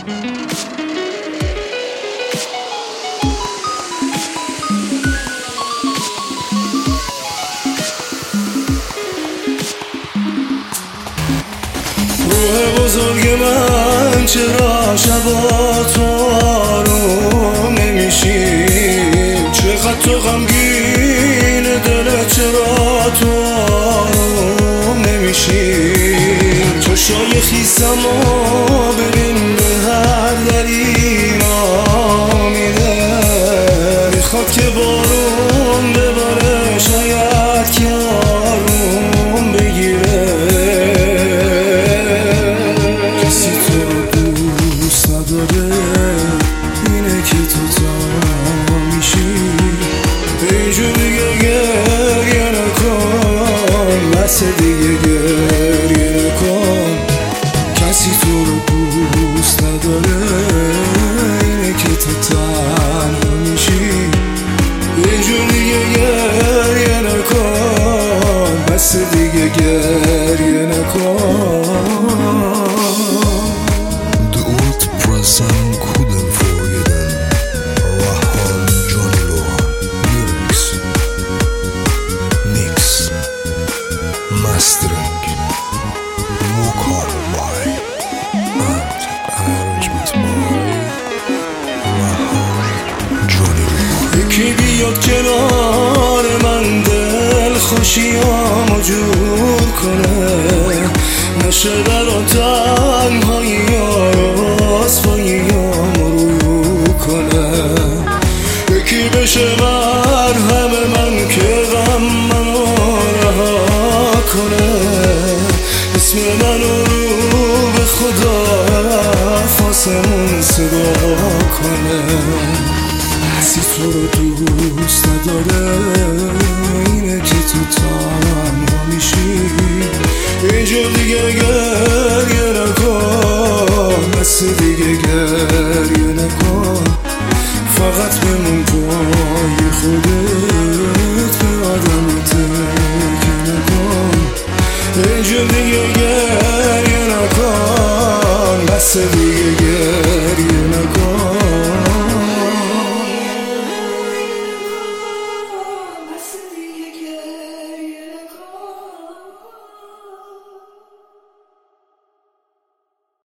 روح بزرگ من چرا شبا تو آروم نمیشی؟ چقدر تو غمگین دلت، چرا تو آروم نمیشی؟ چشای خیسم و ببین به هر دری را میده، میخواد که بارون بباره، شاید که آروم بگیره. کسی تو رو دوست نداره، اینه که تو تنها میشی. اینجور دیگه گریه نکن، بس دیگه گریه نکن. کسی تو رو دوست نداره، اینه که تو تنها میشی. اینجور دیگه گریه نکن، بس دیگه گریه نکن. The old person couldn't forget them. Rahman Canelo lyrics, mix, mastering, vocal by and arrangement by Rahman Canelo. یکی بیاد کنار من دل خوشیامو جور کنه، نشه برا تنهایی و رسواییامو رو کنه. یکی بشه مرهم من که غم منو رها کنه، اسم منو رو به خدا فاسمون صدا کنه. کسی تو رو دوست نداره، اینه که تو تنها میشی. اینجور دیگه گریه نکن، بس دیگه گریه نکن. فقط بمون پای خودت.